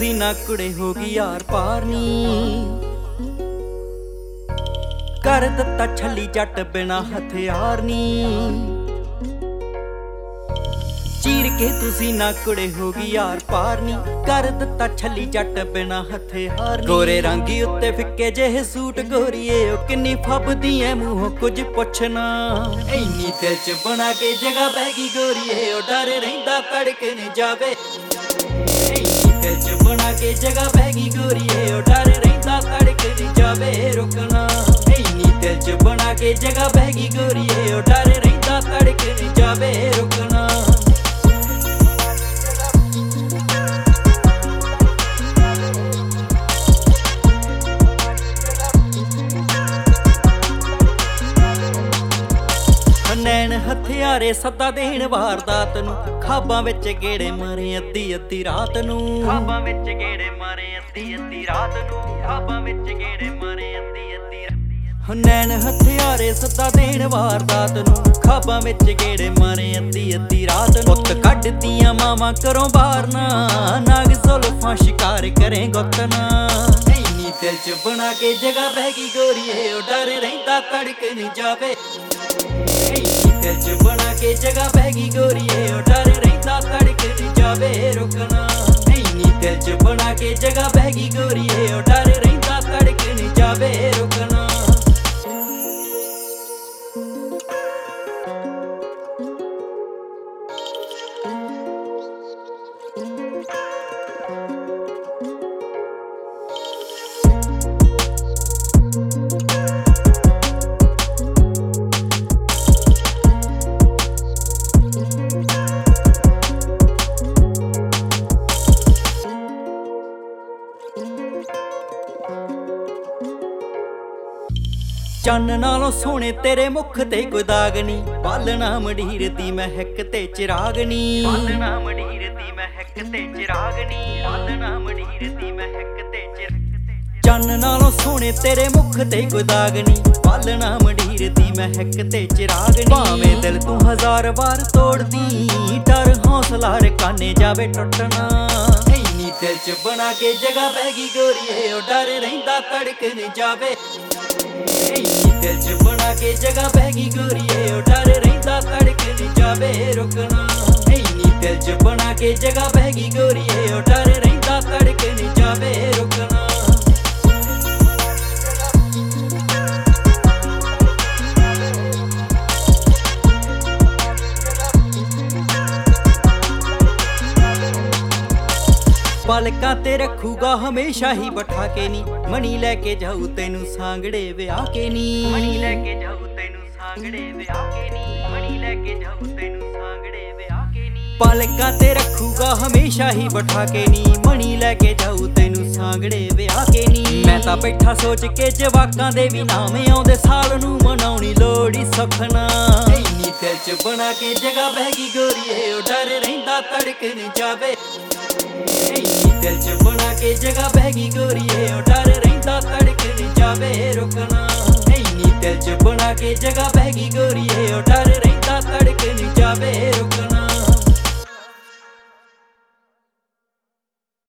ਤੁਸੀਂ ਨਾ ਕੁੜੇ ਹੋ ਗਈ ਯਾਰ ਪਾਰ ਨੀ ਕਰ ਦਿੱਤਾ ਛੱਲੀ ਜੱਟ ਬਿਨਾ ਹਥਿਆਰ ਨੀ ਚੀਰ ਕੇ ਤੁਸੀਂ ਨਾ ਕੁੜੇ ਹੋ ਗਈ ਯਾਰ ਪਾਰ ਨੀ ਕਰ ਦਿੱਤਾ ਛੱਲੀ ਜੱਟ ਬਿਨਾ ਹਥਿਆਰ ਨੀ ਗੋਰੇ ਰੰਗੀ ਉੱਤੇ ਫਿੱਕੇ ਜਿਹੇ ਸੂਟ ਗੋਰੀਏ ਉਹ ਕਿੰਨੀ ਫੱਬਦੀ ਐ ਮੂੰਹੋਂ ਕੁਝ ਪੁੱਛਣਾ ਇੰਨੀ ਦਿਲ ਚ ਬਣਾ ਕੇ ਜਗ੍ਹਾ ਬਹਿ ਗਈ ਗੋਰੀਏ ਉਹ ਡਰ ਰਹਿੰਦਾ ਤੜਕ ਨ ਜਾਵੇ ਦਿਲ ਚ ਬਣਾ ਕੇ ਜਗ੍ਹਾ ਬਹਿ ਗਈ ਗੋਰੀਏ ਉਹ ਡਰ ਰਹਿੰਦਾ ਤੜਕ ਨ ਜਾਵੇ ਰੁਕਣਾ ਇੰਨੀ ਦਿਲ ਚ ਬਣਾ ਕੇ ਜਗ੍ਹਾ ਬਹਿ ਗਈ ਗੋਰੀਏ ਉਹ ਡਰ ਰਹਿੰਦਾ ਤੜਕ ਨ ਜਾਵੇ ਰੁਕਣਾ ਨੈਣ ਹਥਿਆਰੇ ਸੱਦਾ ਦੇਣ ਵਾਰਦਾਤ ਨੂੰ ਖਾਬਾਂ ਵਿੱਚ ਗੇੜੇ ਮਾਰੇ ਅੱਧੀ ਅੱਧੀ ਰਾਤ ਨੂੰ ਖਾਬਾਂ ਵਿੱਚ ਗੇੜੇ ਮਾਰੇ ਅੱਧੀ ਅੱਧੀ ਰਾਤ ਨੂੰ ਖਾਬਾਂ ਵਿੱਚ ਗੇੜੇ ਮਾਰੇ ਅੱਧੀ ਅੱਧੀ ਨੈਣ ਹਥਿਆਰੇ ਸੱਦਾ ਦੇਣ ਵਾਰਦਾਤ ਨੂੰ ਖਾਬਾਂ ਵਿੱਚ ਗੇੜੇ ਮਾਰੇ ਅੱਧੀ ਅੱਧੀ ਰਾਤ ਨੂੰ ਪੁੱਤ ਕੱਢਦੀਆਂ ਮਾਵਾਂ ਘਰੋਂ ਬਾਹਰ ਨਾ ਨਾਗ ਜ਼ੁਲਫਾਂ ਸ਼ਿਕਾਰ ਕਰੇ ਗੁੱਤਨਾ ਇੰਨੀ ਦਿਲ ਚ ਬਣਾ ਕੇ ਜਗ੍ਹਾ ਬਹਿ ਗਈ ਗੋਰੀਏ ਉਹ ਡਰ ਰਹਿੰਦਾ ਤੜਕ ਨ ਜਾਵੇ ਦਿਲ ਚ ਬਣਾ ਕੇ ਜਗ੍ਹਾ ਬਹਿ ਗਈ ਗੋਰੀਏ ਉਹ ਡਰ ਰਹਿੰਦਾ ਤੜਕ ਨ ਜਾਵੇ ਰੁਕਣਾ ਇੰਨੀ ਦਿਲ ਚ ਬਣਾ ਕੇ ਜਗ੍ਹਾ ਬਹਿ ਗਈ ਗੋਰੀਏ ਉਹ ਡਰ ਰਹਿੰਦਾ ਤੜਕ ਨ ਜਾਵੇ ਰੁਕਣਾ ਚੰਨ ਨਾਲੋਂ ਸੋਹਣੇ ਤੇਰੇ ਮੁਖ ਤੇ ਕੋਈ ਦਾਗ ਨੀ ਬਾਲਣਾ ਮੰਡੀਰ ਦੀ ਮਹਿਕ ਤੇ ਚਿਰਾਗ ਨੀ ਬਾਲਣਾ ਮੰਡੀਰ ਦੀ ਮਹਿਕ ਤੇ ਚਿਰਾਗ ਨੀ ਬਾਲਣਾ ਮੰਡੀਰ ਦੀ ਮਹਿਕ ਤੇ ਚੰਨ ਨਾਲੋਂ ਸੋਹਣੇ ਤੇਰੇ ਮੁਖ ਤੇ ਕੋਈ ਦਾਗ ਨੀ ਬਾਲਣਾ ਮੰਡੀਰ ਦੀ ਮਹਿਕ ਤੇ ਚਿਰਾਗ ਨੀ ਭਾਵੇਂ ਦਿਲ ਤੂੰ ਹਜ਼ਾਰ ਵਾਰ ਤੋੜਦੀ ਡਰ ਹੌਸਲਾ ਰਕਾਨੇ ਜਾਵੇ ਟੁੱਟਣਾ ਇੰਨੀ ਦਿਲ ਚ ਬਣਾ ਕੇ ਜਗ੍ਹਾ ਬਹਿ ਗਈ ਗੋਰੀਏ ਉਹ ਡਰ ਰਹਿੰਦਾ ਤੜਕ ਨ ਜਾਵੇ ਦਿਲ ਚ ਬਣਾ ਕੇ ਜਗ੍ਹਾ ਬਹਿ ਗਈ ਗੋਰੀਏ ਉਹ ਡਰ ਰਹਿੰਦਾ ਤੜਕ ਨ ਜਾਵੇ ਰੁਕਣਾ ਇੰਨੀ ਦਿਲ ਚ ਬਣਾ ਕੇ ਜਗ੍ਹਾ ਬਹਿ ਗਈ ਗੋਰੀਏ ਉਹ ਡਰ ਰਹਿੰਦਾ ਤੜਕ ਨ ਜਾਵੇ ਰੁਕਣਾ ਪਲਕਾਂ ਤੇ ਰੱਖੂਗਾ ਹਮੇਸ਼ਾ ਹੀ ਬਿਠਾ ਕੇ ਨੀ ਮਣੀ ਲੈ ਕੇ ਜਾਊ ਤੈਨੂੰ ਸਾਂਗੜੇ ਵਿਆਹ ਕੇ ਨੀ ਮਣੀ ਲੈ ਕੇ ਜਾਊ ਤੈਨੂੰ ਸਾਂਗੜੇ ਵਿਆਹ ਕੇ ਨੀ ਮਣੀ ਲੈ ਕੇ ਜਾਊ ਤੈਨੂੰ ਸਾਂਗੜੇ ਵਿਆਹ ਕੇ ਨੀ ਪਲਕਾਂ ਤੇ ਰੱਖੂਗਾ ਹਮੇਸ਼ਾ ਹੀ ਬਿਠਾ ਕੇ ਨੀ ਮਣੀ ਲੈ ਕੇ ਜਾਊ ਤੈਨੂੰ ਸਾਂਗੜੇ ਵਿਆਹ ਕੇ ਨੀ ਮੈਂ ਤਾਂ ਬੈਠਾ ਸੋਚ ਕੇ ਜਵਾਕਾਂ ਦੇ ਵੀ ਨਾਮ ਆਉਂਦੇ ਸਾਲ ਨੂੰ ਮਨਾਉਣੀ ਲੋੜੀ ਸੁਖਣਾ ਇੰਨੀ ਦਿਲ ਚ ਬਣਾ ਕੇ ਜਗ੍ਹਾ ਬਹਿ ਗਈ ਗੋਰੀਏ ਉਹ ਡਰ ਰਹਿੰਦਾ ਤੜਕ ਨ ਜਾਵੇ ਦਿਲ ਚ ਬਣਾ ਕੇ ਜਗ੍ਹਾ ਬਹਿ ਗਈ ਗੋਰੀਏ ਉਹ ਡਰ ਰਹਿੰਦਾ ਤੜਕ ਨ ਜਾਵੇ ਰੁਕਣਾ ਇੰਨੀ ਦਿਲ ਚ ਬਣਾ ਕੇ ਜਗ੍ਹਾ ਬਹਿ ਗਈ ਗੋਰੀਏ ਉਹ